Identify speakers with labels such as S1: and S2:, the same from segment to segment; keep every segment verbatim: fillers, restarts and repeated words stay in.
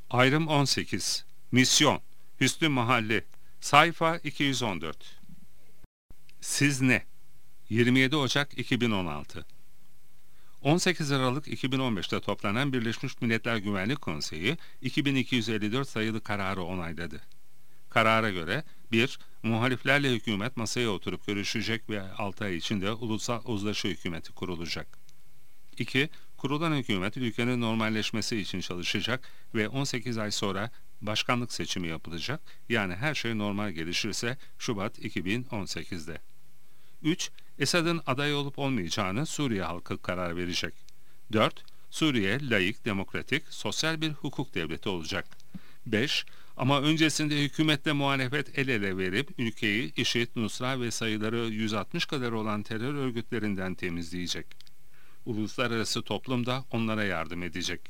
S1: Ayrım on sekiz. Misyon. Hüsnü Mahalli. Sayfa iki yüz on dört. Siz ne? yirmi yedi Ocak iki bin on altı. on sekiz Aralık iki bin on beş'te toplanan Birleşmiş Milletler Güvenlik Konseyi iki bin iki yüz elli dört sayılı kararı onayladı. Karara göre bir Muhaliflerle hükümet masaya oturup görüşecek ve altı ay içinde ulusal uzlaşı hükümeti kurulacak. iki Kurulan hükümet ülkenin normalleşmesi için çalışacak ve on sekiz ay sonra başkanlık seçimi yapılacak, yani her şey normal gelişirse Şubat iki bin on sekiz'de. üç Esad'ın aday olup olmayacağını Suriye halkı karar verecek. dört Suriye layık, demokratik, sosyal bir hukuk devleti olacak. beş Ama öncesinde hükümetle muhalefet el ele verip ülkeyi IŞİD, Nusra ve sayıları yüz altmış kadar olan terör örgütlerinden temizleyecek. Uluslararası toplum da onlara yardım edecek.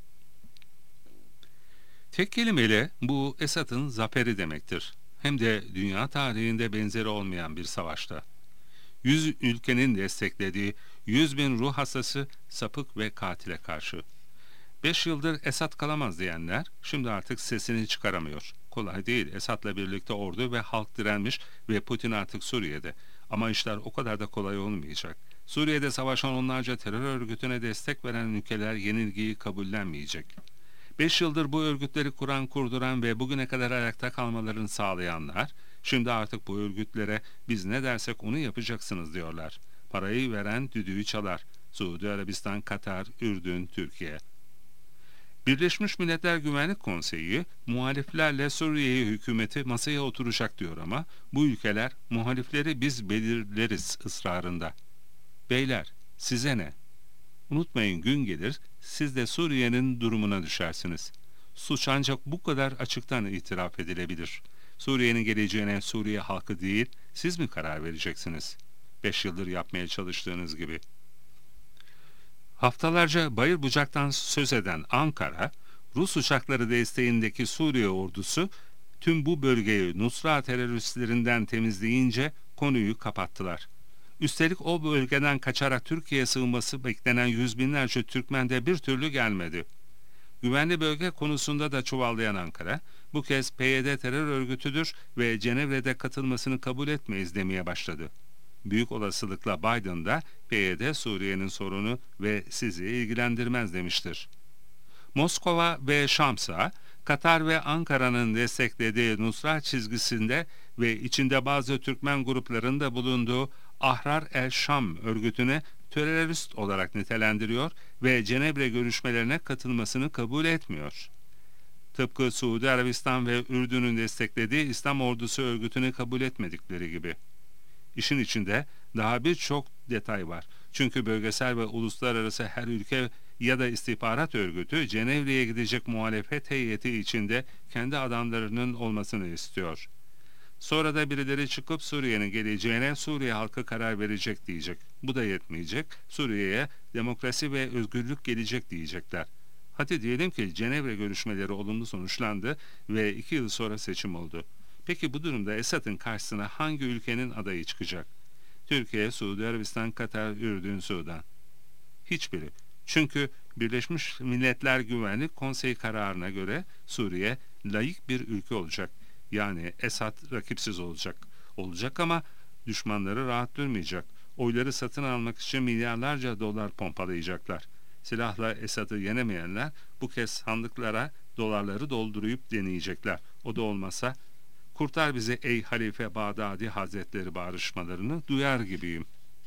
S1: Tek kelimeyle bu Esad'ın zaferi demektir. Hem de dünya tarihinde benzeri olmayan bir savaşta. Yüz ülkenin desteklediği yüz bin ruh hastası, sapık ve katile karşı. Beş yıldır Esad kalamaz diyenler şimdi artık sesini çıkaramıyor. Kolay değil, Esad'la birlikte ordu ve halk direnmiş ve Putin artık Suriye'de. Ama işler o kadar da kolay olmayacak. Suriye'de savaşan onlarca terör örgütüne destek veren ülkeler yenilgiyi kabullenmeyecek. Beş yıldır bu örgütleri kuran, kurduran ve bugüne kadar ayakta kalmalarını sağlayanlar, şimdi artık bu örgütlere biz ne dersek onu yapacaksınız diyorlar. Parayı veren düdüğü çalar. Suudi Arabistan, Katar, Ürdün, Türkiye. Birleşmiş Milletler Güvenlik Konseyi, muhaliflerle Suriye hükümeti masaya oturacak diyor ama bu ülkeler muhalifleri biz belirleriz ısrarında. Beyler, size ne? Unutmayın, gün gelir, siz de Suriye'nin durumuna düşersiniz. Suç ancak bu kadar açıktan itiraf edilebilir. Suriye'nin geleceğine Suriye halkı değil, siz mi karar vereceksiniz? Beş yıldır yapmaya çalıştığınız gibi. Haftalarca bayır bucaktan söz eden Ankara, Rus uçakları desteğindeki Suriye ordusu tüm bu bölgeyi Nusra teröristlerinden temizleyince konuyu kapattılar. Üstelik o bölgeden kaçarak Türkiye'ye sığınması beklenen yüz binlerce Türkmen de bir türlü gelmedi. Güvenli bölge konusunda da çuvallayan Ankara, bu kez P Y D terör örgütüdür ve Cenevre'de katılmasını kabul etmeyiz demeye başladı. Büyük olasılıkla Biden da P Y D Suriye'nin sorunu ve sizi ilgilendirmez demiştir. Moskova ve Şamsa, Katar ve Ankara'nın desteklediği Nusra çizgisinde ve içinde bazı Türkmen gruplarının da bulunduğu Ahrar el-Şam örgütüne terörist olarak nitelendiriyor ve Cenevre görüşmelerine katılmasını kabul etmiyor. Tıpkı Suudi Arabistan ve Ürdün'ün desteklediği İslam Ordusu örgütünü kabul etmedikleri gibi. İşin içinde daha birçok detay var. Çünkü bölgesel ve uluslararası her ülke ya da istihbarat örgütü Cenevre'ye gidecek muhalefet heyeti içinde kendi adamlarının olmasını istiyor. Sonra da birileri çıkıp Suriye'nin geleceğine Suriye halkı karar verecek diyecek. Bu da yetmeyecek. Suriye'ye demokrasi ve özgürlük gelecek diyecekler. Hadi diyelim ki Cenevre görüşmeleri olumlu sonuçlandı ve iki yıl sonra seçim oldu. Peki bu durumda Esad'ın karşısına hangi ülkenin adayı çıkacak? Türkiye, Suudi Arabistan, Katar, Ürdün, Sudan. Hiçbiri. Çünkü Birleşmiş Milletler Güvenlik Konseyi kararına göre Suriye layık bir ülke olacak. Yani Esad rakipsiz olacak. Olacak ama düşmanları rahat durmayacak. Oyları satın almak için milyarlarca dolar pompalayacaklar. Silahla Esad'ı yenemeyenler bu kez sandıklara dolarları doldurup deneyecekler. O da olmasa kurtar bizi ey Halife Bağdadi Hazretleri bağrışmalarını duyar gibiyim.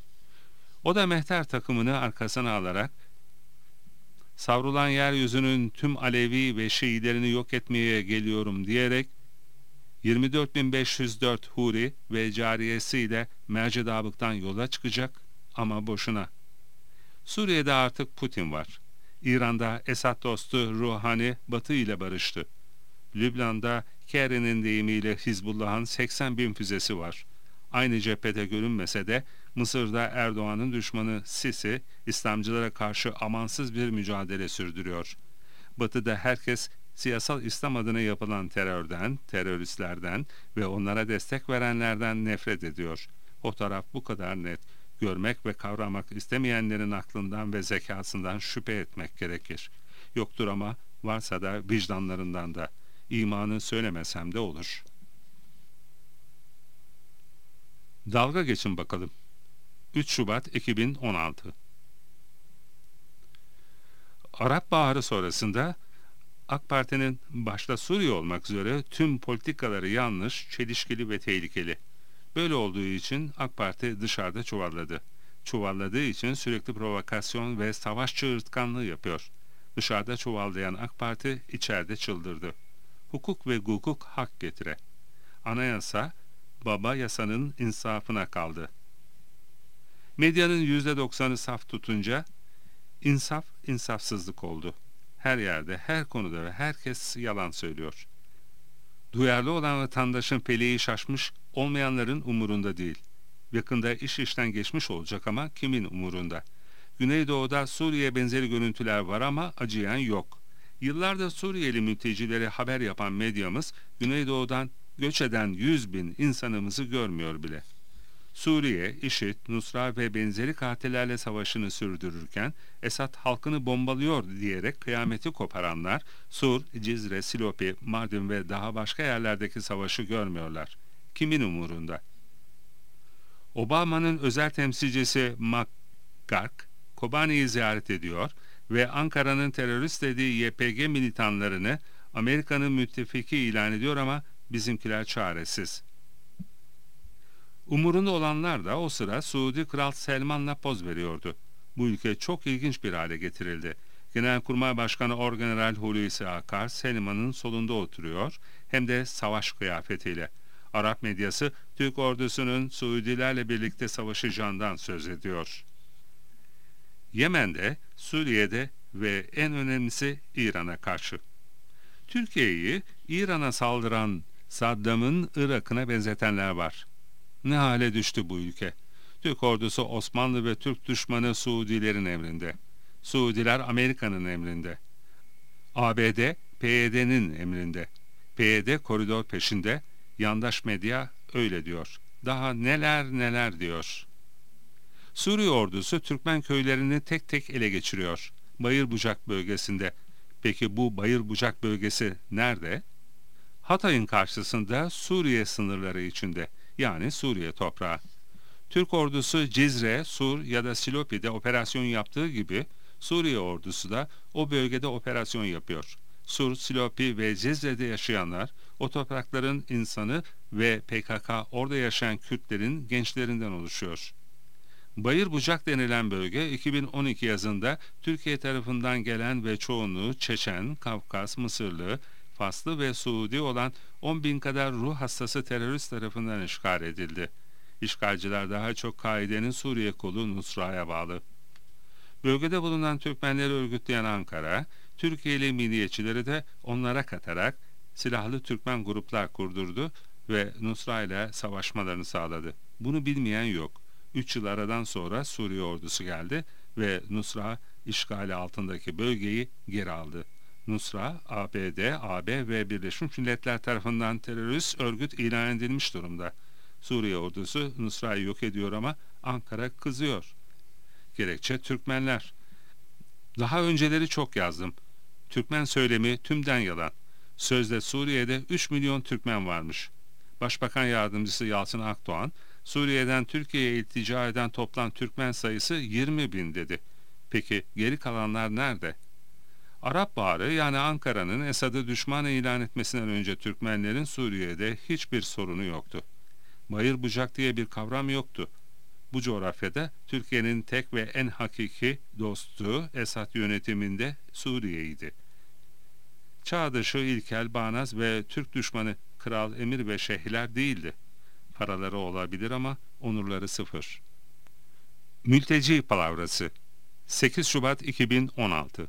S1: O da mehter takımını arkasına alarak savrulan yeryüzünün tüm Alevi ve Şiilerini yok etmeye geliyorum diyerek yirmi dört bin beş yüz dört huri ve cariyesiyle Mercidabık'tan yola çıkacak ama boşuna. Suriye'de artık Putin var. İran'da Esad dostu Ruhani Batı ile barıştı. Lübnan'da Kerry'nin deyimiyle Hizbullah'ın seksen bin füzesi var. Aynı cephede görünmese de Mısır'da Erdoğan'ın düşmanı Sisi, İslamcılara karşı amansız bir mücadele sürdürüyor. Batı'da herkes siyasal İslam adına yapılan terörden, teröristlerden ve onlara destek verenlerden nefret ediyor. O taraf bu kadar net. Görmek ve kavramak istemeyenlerin aklından ve zekasından şüphe etmek gerekir. Yoktur ama Varsa da vicdanlarından da. İmanı söylemesem de olur. Dalga geçin bakalım. üç Şubat iki bin on altı. Arap Baharı sonrasında AK Parti'nin başta Suriye olmak üzere tüm politikaları yanlış, çelişkili ve tehlikeli. Böyle olduğu için AK Parti dışarıda çuvalladı. Çuvalladığı için sürekli provokasyon ve savaş çığırtkanlığı yapıyor. Dışarıda çuvallayan AK Parti içeride çıldırdı. Hukuk ve hukuk hak getire. Anayasa, baba yasanın insafına kaldı. Medyanın yüzde doksanı saf tutunca insaf insafsızlık oldu. Her yerde, her konuda ve herkes yalan söylüyor. Duyarlı olan vatandaşın feleği şaşmış, olmayanların umurunda değil. Yakında iş işten geçmiş olacak ama kimin umurunda? Güneydoğu'da Suriye benzeri görüntüler var ama acıyan yok. Yıllardır Suriyeli mültecilere haber yapan medyamız, Güneydoğu'dan göç eden yüz bin insanımızı görmüyor bile. Suriye, IŞİD, Nusra ve benzeri katillerle savaşını sürdürürken Esad halkını bombalıyor diyerek kıyameti koparanlar Sur, Cizre, Silopi, Mardin ve daha başka yerlerdeki savaşı görmüyorlar. Kimin umurunda? Obama'nın özel temsilcisi McGurk, Kobani'yi ziyaret ediyor ve Ankara'nın terörist dediği Y P G militanlarını Amerika'nın müttefiki ilan ediyor ama bizimkiler çaresiz. Umurunda olanlar da o sıra Suudi Kral Selman'la poz veriyordu. Bu ülke çok ilginç bir hale getirildi. Genelkurmay Başkanı Orgeneral Hulusi Akar Selman'ın solunda oturuyor, hem de savaş kıyafetiyle. Arap medyası Türk ordusunun Suudilerle birlikte savaşacağından söz ediyor. Yemen'de, Suriye'de ve en önemlisi İran'a karşı. Türkiye'yi İran'a saldıran Saddam'ın Irak'ına benzetenler var. Ne hale düştü bu ülke? Türk ordusu Osmanlı ve Türk düşmanı Suudilerin emrinde. Suudiler Amerika'nın emrinde. A B D, P Y D'nin emrinde. P Y D koridor peşinde, yandaş medya öyle diyor. Daha neler neler diyor. Suriye ordusu Türkmen köylerini tek tek ele geçiriyor. Bayırbucak bölgesinde. Peki bu Bayırbucak bölgesi nerede? Hatay'ın karşısında Suriye sınırları içinde. Yani Suriye toprağı. Türk ordusu Cizre, Sur ya da Silopi'de operasyon yaptığı gibi Suriye ordusu da o bölgede operasyon yapıyor. Sur, Silopi ve Cizre'de yaşayanlar o toprakların insanı ve P K K orada yaşayan Kürtlerin gençlerinden oluşuyor. Bayırbucak denilen bölge iki bin on iki yazında Türkiye tarafından gelen ve çoğunluğu Çeçen, Kafkas, Mısırlı, Faslı ve Suudi olan on bin kadar ruh hastası terörist tarafından işgal edildi. İşgalciler daha çok Kaide'nin Suriye kolu Nusra'ya bağlı. Bölgede bulunan Türkmenleri örgütleyen Ankara, Türkiye'li milliyetçileri de onlara katarak silahlı Türkmen gruplar kurdurdu ve Nusra ile savaşmalarını sağladı. Bunu bilmeyen yok. Üç yıl aradan sonra Suriye ordusu geldi ve Nusra işgali altındaki bölgeyi geri aldı. Nusra, A B D, A B ve Birleşmiş Milletler tarafından terörist örgüt ilan edilmiş durumda. Suriye ordusu Nusra'yı yok ediyor ama Ankara kızıyor. Gerekçe Türkmenler. Daha önceleri çok yazdım. Türkmen söylemi tümden yalan. Sözde Suriye'de üç milyon Türkmen varmış. Başbakan Yardımcısı Yalçın Akdoğan, Suriye'den Türkiye'ye iltica eden toplam Türkmen sayısı yirmi bin dedi. Peki geri kalanlar nerede? Arap Baharı yani Ankara'nın Esad'ı düşman ilan etmesinden önce Türkmenlerin Suriye'de hiçbir sorunu yoktu. Bayırbucak diye bir kavram yoktu. Bu coğrafyada Türkiye'nin tek ve en hakiki dostu Esad yönetiminde Suriye'ydi. Çağdaşı, ilkel, bağnaz ve Türk düşmanı kral, emir ve şeyhler değildi. Paraları olabilir ama onurları sıfır. Mülteci palavrası sekiz Şubat iki bin on altı.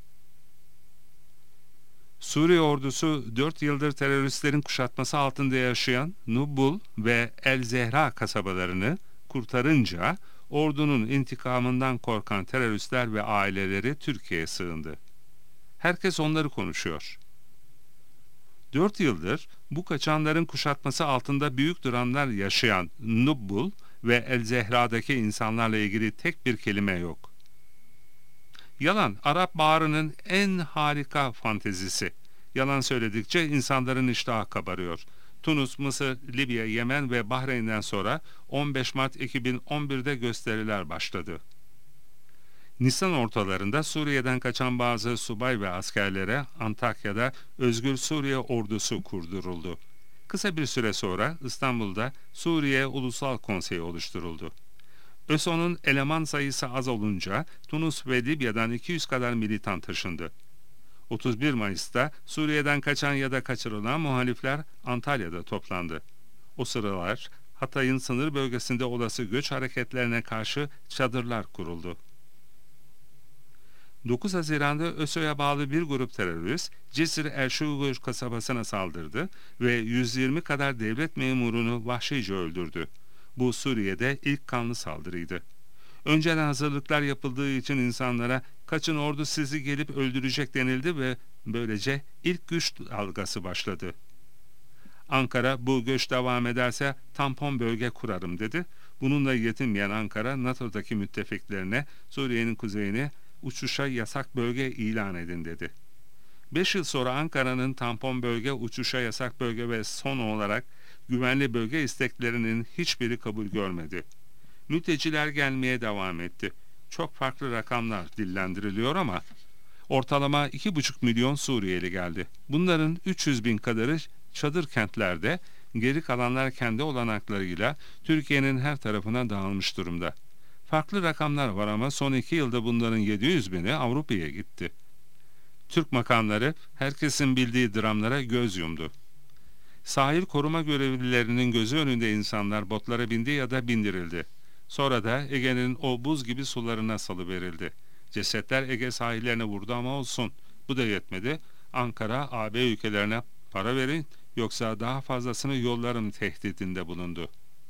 S1: Suriye ordusu dört yıldır teröristlerin kuşatması altında yaşayan Nubul ve El Zehra kasabalarını kurtarınca ordunun intikamından korkan teröristler ve aileleri Türkiye'ye sığındı. Herkes onları konuşuyor. Dört yıldır bu kaçanların kuşatması altında büyük dramlar yaşayan Nubul ve El Zehra'daki insanlarla ilgili tek bir kelime yok. Yalan, Arap Baharı'nın en harika fantezisi. Yalan söyledikçe insanların iştahı kabarıyor. Tunus, Mısır, Libya, Yemen ve Bahreyn'den sonra on beş Mart iki bin on birde gösteriler başladı. Nisan ortalarında Suriye'den kaçan bazı subay ve askerlere Antakya'da Özgür Suriye Ordusu kurduruldu. Kısa bir süre sonra İstanbul'da Suriye Ulusal Konseyi oluşturuldu. ÖSO'nun eleman sayısı az olunca Tunus ve Libya'dan iki yüz kadar militan taşındı. otuz bir Mayıs'ta Suriye'den kaçan ya da kaçırılan muhalifler Antalya'da toplandı. O sıralar Hatay'ın sınır bölgesinde olası göç hareketlerine karşı çadırlar kuruldu. dokuz Haziran'da ÖSO'ya bağlı bir grup terörist Cisr el-Şugur kasabasına saldırdı ve yüz yirmi kadar devlet memurunu vahşice öldürdü. Bu Suriye'de ilk kanlı saldırıydı. Önceden hazırlıklar yapıldığı için insanlara kaçın ordu sizi gelip öldürecek denildi ve böylece ilk güç dalgası başladı. Ankara bu göç devam ederse tampon bölge kurarım dedi. Bununla yetinmeyen Ankara NATO'daki müttefiklerine Suriye'nin kuzeyini uçuşa yasak bölge ilan edin dedi. Beş yıl sonra Ankara'nın tampon bölge, uçuşa yasak bölge ve son olarak güvenli bölge isteklerinin hiçbiri kabul görmedi. Mülteciler gelmeye devam etti. Çok farklı rakamlar dillendiriliyor ama ortalama iki buçuk milyon Suriyeli geldi. Bunların üç yüz bin kadarı çadır kentlerde, geri kalanlar kendi olanaklarıyla Türkiye'nin her tarafına dağılmış durumda. Farklı rakamlar var ama son iki yılda bunların yedi yüz bini Avrupa'ya gitti. Türk makamları herkesin bildiği dramlara göz yumdu. Sahil koruma görevlilerinin gözü önünde insanlar botlara bindi ya da bindirildi. Sonra da Ege'nin o buz gibi sularına salıverildi. Cesetler Ege sahillerine vurdu ama olsun. Bu da yetmedi. Ankara, A B ülkelerine para verin yoksa daha fazlasını yollarım tehdidinde bulundu.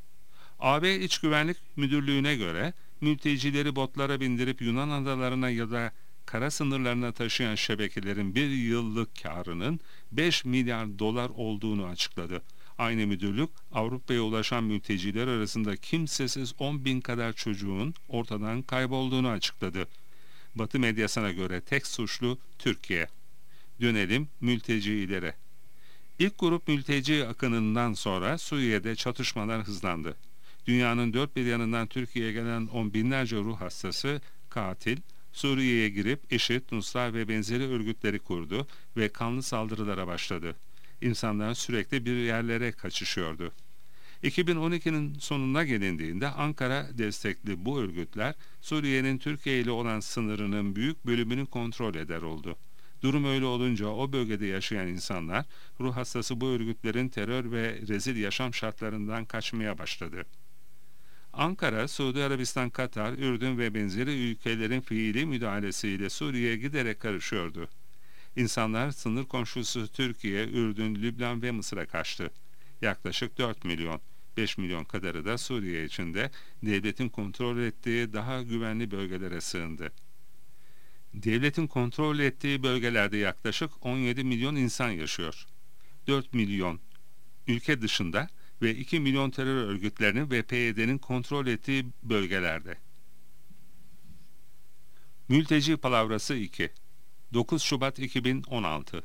S1: A B İç Güvenlik Müdürlüğü'ne göre mültecileri botlara bindirip Yunan adalarına ya da kara sınırlarına taşıyan şebekelerin bir yıllık karının beş milyar dolar olduğunu açıkladı. Aynı müdürlük Avrupa'ya ulaşan mülteciler arasında kimsesiz on bin kadar çocuğun ortadan kaybolduğunu açıkladı. Batı medyasına göre tek suçlu Türkiye. Dönelim mültecilere. İlk grup mülteci akınından sonra Suriye'de çatışmalar hızlandı. Dünyanın dört bir yanından Türkiye'ye gelen on binlerce ruh hastası, katil, Suriye'ye girip IŞİD, Nusra ve benzeri örgütleri kurdu ve kanlı saldırılara başladı. İnsanlar sürekli bir yerlere kaçışıyordu. iki bin on ikinin sonuna gelindiğinde Ankara destekli bu örgütler Suriye'nin Türkiye ile olan sınırının büyük bölümünü kontrol eder oldu. Durum öyle olunca o bölgede yaşayan insanlar ruh hastası bu örgütlerin terör ve rezil yaşam şartlarından kaçmaya başladı. Ankara, Suudi Arabistan, Katar, Ürdün ve benzeri ülkelerin fiili müdahalesiyle Suriye'ye giderek karışıyordu. İnsanlar sınır komşusu Türkiye, Ürdün, Lübnan ve Mısır'a kaçtı. Yaklaşık dört milyon, beş milyon kadarı da Suriye içinde devletin kontrol ettiği daha güvenli bölgelere sığındı. Devletin kontrol ettiği bölgelerde yaklaşık on yedi milyon insan yaşıyor. dört milyon ülke dışında ve iki milyon terör örgütlerinin ve P Y D'nin kontrol ettiği bölgelerde. Mülteci palavrası iki. dokuz Şubat iki bin on altı.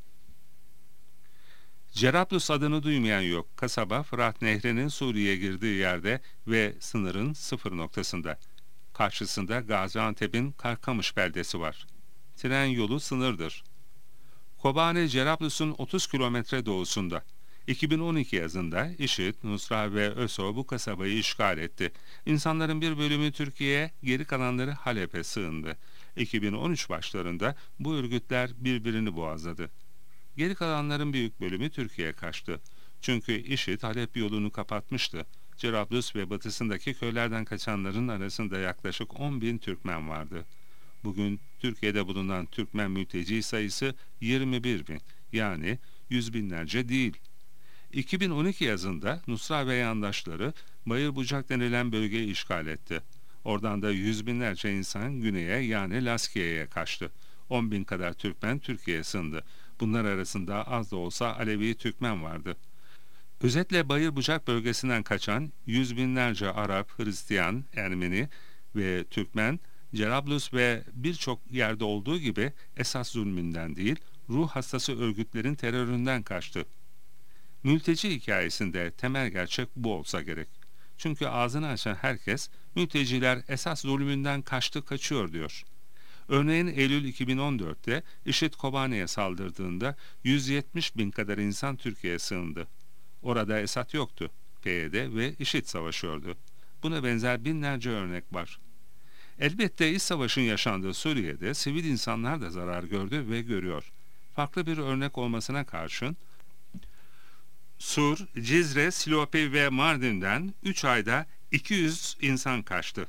S1: Cerablus adını duymayan yok. Kasaba Fırat Nehri'nin Suriye'ye girdiği yerde ve sınırın sıfır noktasında. Karşısında Gaziantep'in Karkamış beldesi var. Tren yolu sınırdır. Kobane Cerablus'un otuz kilometre doğusunda. iki bin on iki yazında IŞİD, Nusra ve ÖSO bu kasabayı işgal etti. İnsanların bir bölümü Türkiye'ye, geri kalanları Halep'e sığındı. iki bin on üç başlarında bu örgütler birbirini boğazladı. Geri kalanların büyük bölümü Türkiye'ye kaçtı. Çünkü IŞİD Halep yolunu kapatmıştı. Cerablus ve batısındaki köylerden kaçanların arasında yaklaşık on bin Türkmen vardı. Bugün Türkiye'de bulunan Türkmen mülteci sayısı yirmi bir bin, yani yüz binlerce değil. iki bin on iki yazında Nusra ve yandaşları Bayırbucak denilen bölgeyi işgal etti. Oradan da yüz binlerce insan güneye yani Laskiye'ye kaçtı. on bin kadar Türkmen Türkiye'ye sığındı. Bunlar arasında az da olsa Alevi Türkmen vardı. Özetle Bayırbucak bölgesinden kaçan yüz binlerce Arap, Hristiyan, Ermeni ve Türkmen Cerablus ve birçok yerde olduğu gibi esas zulmünden değil, ruh hastası örgütlerin teröründen kaçtı. Mülteci hikayesinde temel gerçek bu olsa gerek. Çünkü ağzını açan herkes mülteciler esas zulmünden kaçtı kaçıyor diyor. Örneğin Eylül iki bin on dörtte IŞİD Kobane'ye saldırdığında yüz yetmiş bin kadar insan Türkiye'ye sığındı. Orada Esad yoktu. P Y D ve IŞİD savaşıyordu. Buna benzer binlerce örnek var. Elbette iç savaşın yaşandığı Suriye'de sivil insanlar da zarar gördü ve görüyor. Farklı bir örnek olmasına karşın Sur, Cizre, Silopi ve Mardin'den üç ayda iki yüz insan kaçtı.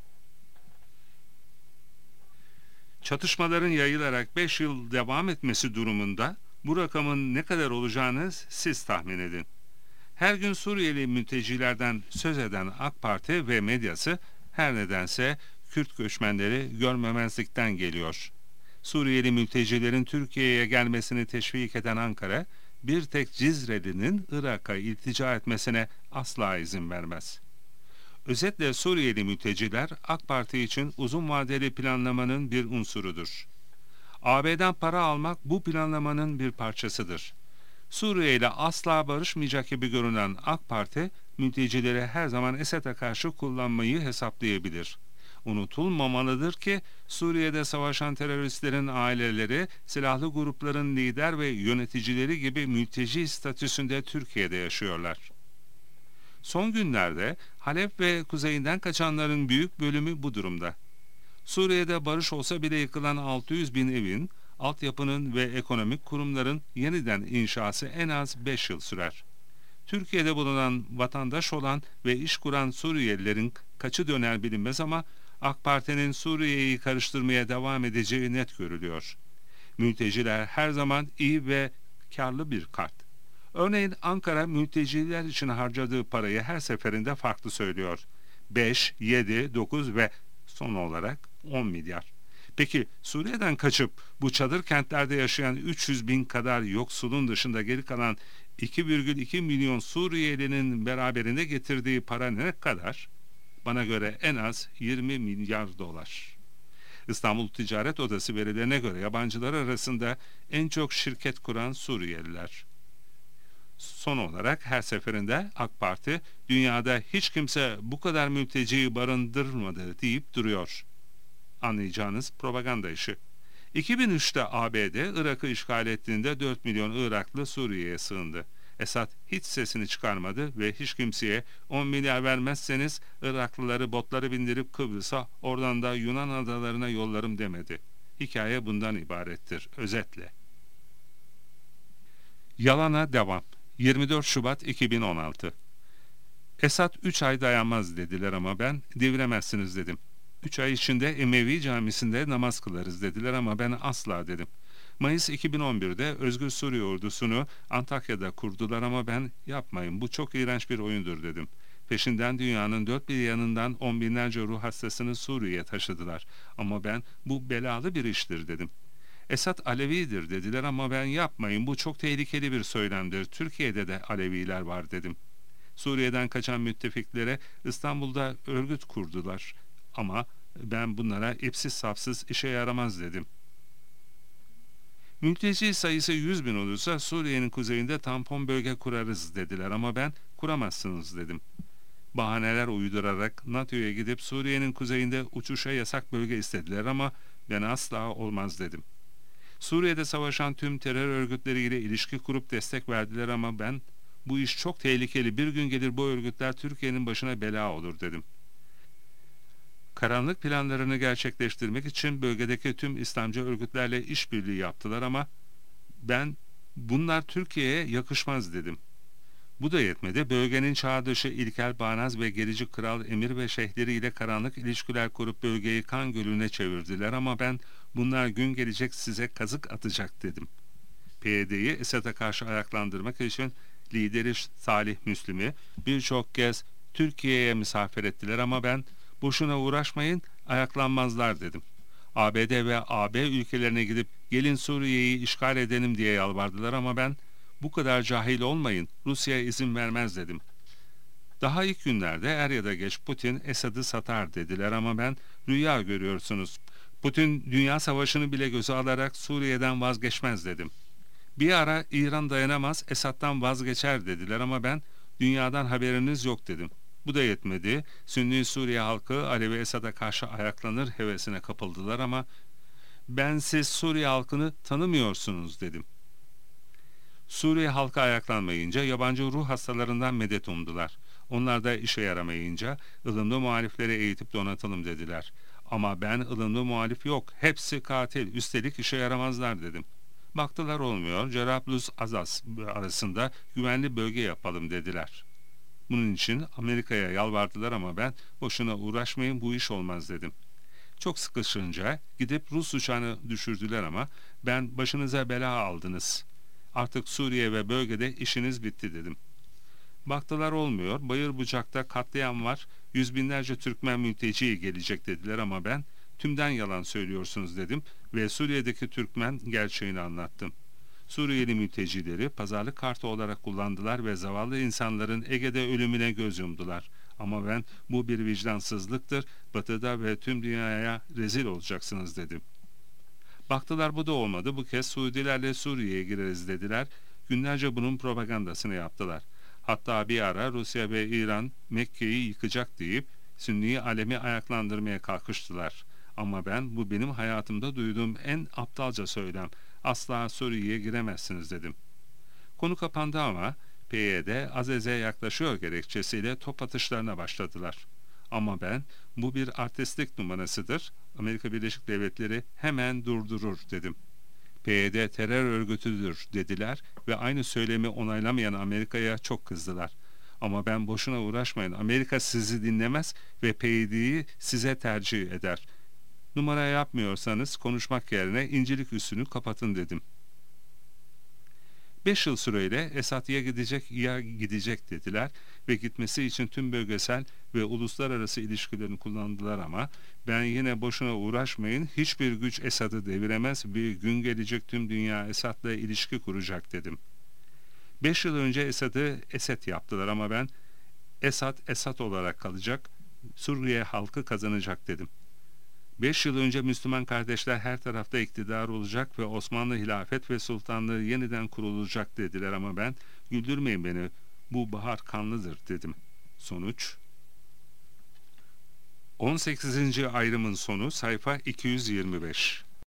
S1: Çatışmaların yayılarak beş yıl devam etmesi durumunda bu rakamın ne kadar olacağını siz tahmin edin. Her gün Suriyeli mültecilerden söz eden AK Parti ve medyası her nedense Kürt göçmenleri görmemezlikten geliyor. Suriyeli mültecilerin Türkiye'ye gelmesini teşvik eden Ankara, bir tek Cizreli'nin Irak'a iltica etmesine asla izin vermez. Özetle Suriyeli mülteciler AK Parti için uzun vadeli planlamanın bir unsurudur. A B'den para almak bu planlamanın bir parçasıdır. Suriye ile asla barışmayacak gibi görünen AK Parti, mültecileri her zaman Esad'a karşı kullanmayı hesaplayabilir. Unutulmamalıdır ki Suriye'de savaşan teröristlerin aileleri, silahlı grupların lider ve yöneticileri gibi mülteci statüsünde Türkiye'de yaşıyorlar. Son günlerde Halep ve kuzeyinden kaçanların büyük bölümü bu durumda. Suriye'de barış olsa bile yıkılan altı yüz bin evin, altyapının ve ekonomik kurumların yeniden inşası en az beş yıl sürer. Türkiye'de bulunan, vatandaş olan ve iş kuran Suriyelilerin kaçı döner bilinmez ama AK Parti'nin Suriye'yi karıştırmaya devam edeceği net görülüyor. Mülteciler her zaman iyi ve karlı bir kart. Örneğin Ankara mülteciler için harcadığı parayı her seferinde farklı söylüyor. beş, yedi, dokuz ve son olarak on milyar. Peki Suriye'den kaçıp bu çadır kentlerde yaşayan üç yüz bin kadar yoksulun dışında geri kalan iki virgül iki milyon Suriyelinin beraberinde getirdiği para ne kadar? Bana göre en az yirmi milyar dolar. İstanbul Ticaret Odası verilerine göre yabancılar arasında en çok şirket kuran Suriyeliler. Son olarak her seferinde AK Parti dünyada hiç kimse bu kadar mülteciyi barındırmadı deyip duruyor. Anlayacağınız propaganda işi. iki bin üçte A B D Irak'ı işgal ettiğinde dört milyon Iraklı Suriye'ye sığındı. Esad hiç sesini çıkarmadı ve hiç kimseye on milyar vermezseniz Iraklıları botları bindirip Kıbrıs'a, oradan da Yunan adalarına yollarım demedi. Hikaye bundan ibarettir özetle. Yalana devam. yirmi dört Şubat iki bin on altı. Esad üç ay dayanmaz dediler ama ben deviremezsiniz dedim. üç ay içinde Emevi Camisi'nde namaz kılarız dediler ama ben asla dedim. Mayıs iki bin on birde Özgür Suriye ordusunu Antakya'da kurdular ama ben yapmayın bu çok iğrenç bir oyundur dedim. Peşinden dünyanın dört bir yanından on binlerce ruh hastasını Suriye'ye taşıdılar ama ben bu belalı bir iştir dedim. Esad Alevidir dediler ama ben yapmayın bu çok tehlikeli bir söylemdir. Türkiye'de de Aleviler var dedim. Suriye'den kaçan müttefiklere İstanbul'da örgüt kurdular ama ben bunlara ipsiz sapsız işe yaramaz dedim. Mülteci sayısı yüz bin olursa Suriye'nin kuzeyinde tampon bölge kurarız dediler ama ben kuramazsınız dedim. Bahaneler uydurarak NATO'ya gidip Suriye'nin kuzeyinde uçuşa yasak bölge istediler ama ben asla olmaz dedim. Suriye'de savaşan tüm terör örgütleriyle ilişki kurup destek verdiler ama ben bu iş çok tehlikeli bir gün gelir bu örgütler Türkiye'nin başına bela olur dedim. Karanlık planlarını gerçekleştirmek için bölgedeki tüm İslamcı örgütlerle işbirliği yaptılar ama ben bunlar Türkiye'ye yakışmaz dedim. Bu da yetmedi. Bölgenin çağ dışı ilkel bağnaz ve gerici kral emir ve şeyhleriyle karanlık ilişkiler kurup bölgeyi kan gölüne çevirdiler ama ben bunlar gün gelecek size kazık atacak dedim. P Y D'yi Esad'a karşı ayaklandırmak için lideri Salih Müslim'i birçok kez Türkiye'ye misafir ettiler ama ben boşuna uğraşmayın ayaklanmazlar dedim. A B D ve A B ülkelerine gidip gelin Suriye'yi işgal edelim diye yalvardılar ama ben bu kadar cahil olmayın Rusya izin vermez dedim. Daha ilk günlerde er ya da geç Putin Esad'ı satar dediler ama ben rüya görüyorsunuz. Putin dünya savaşını bile göze alarak Suriye'den vazgeçmez dedim. Bir ara İran dayanamaz Esad'dan vazgeçer dediler ama ben dünyadan haberiniz yok dedim. Bu da yetmedi. Sünni Suriye halkı Alevi Esad'a karşı ayaklanır hevesine kapıldılar ama ben siz Suriye halkını tanımıyorsunuz dedim. Suriye halkı ayaklanmayınca yabancı ruh hastalarından medet umdular. Onlar da işe yaramayınca ılımlı muhalifleri eğitip donatalım dediler. Ama ben ılımlı muhalif yok, hepsi katil, üstelik işe yaramazlar dedim. Baktılar olmuyor, Cerablus Azaz arasında güvenli bölge yapalım dediler. Bunun için Amerika'ya yalvardılar ama ben boşuna uğraşmayın bu iş olmaz dedim. Çok sıkışınca gidip Rus uçağını düşürdüler ama ben başınıza bela aldınız. Artık Suriye ve bölgede işiniz bitti dedim. Baktılar olmuyor, bayır bucakta katliam var, yüz binlerce Türkmen mülteci gelecek dediler ama ben tümden yalan söylüyorsunuz dedim ve Suriye'deki Türkmen gerçeğini anlattım. Suriyeli mültecileri pazarlık kartı olarak kullandılar ve zavallı insanların Ege'de ölümüne göz yumdular. Ama ben bu bir vicdansızlıktır, Batı'da ve tüm dünyaya rezil olacaksınız dedim. Baktılar bu da olmadı, bu kez Suudilerle Suriye'ye gireriz dediler, günlerce bunun propagandasını yaptılar. Hatta bir ara Rusya ve İran Mekke'yi yıkacak deyip Sünni alemi ayaklandırmaya kalkıştılar. Ama ben bu benim hayatımda duyduğum en aptalca söylem. Asla Suriye'ye giremezsiniz dedim. Konu kapandı ama P Y D Azez'e yaklaşıyor gerekçesiyle top atışlarına başladılar. Ama ben bu bir artistlik numarasıdır. Amerika Birleşik Devletleri hemen durdurur dedim. P Y D terör örgütüdür dediler ve aynı söylemi onaylamayan Amerika'ya çok kızdılar. Ama ben boşuna uğraşmayın. Amerika sizi dinlemez ve P Y D'yi size tercih eder. Numara yapmıyorsanız konuşmak yerine İncilik üssünü kapatın dedim. Beş yıl süreyle Esad ya gidecek ya gidecek dediler ve gitmesi için tüm bölgesel ve uluslararası ilişkilerini kullandılar ama ben yine boşuna uğraşmayın, hiçbir güç Esad'ı deviremez, bir gün gelecek tüm dünya Esad'la ilişki kuracak dedim. Beş yıl önce Esad'ı Esed yaptılar ama ben Esad Esad olarak kalacak, Suriye halkı kazanacak dedim. Beş yıl önce Müslüman kardeşler her tarafta iktidar olacak ve Osmanlı hilafet ve sultanlığı yeniden kurulacak dediler ama ben güldürmeyin beni, bu bahar kanlıdır dedim. Sonuç on sekizinci ayrımın sonu sayfa iki yüz yirmi beş.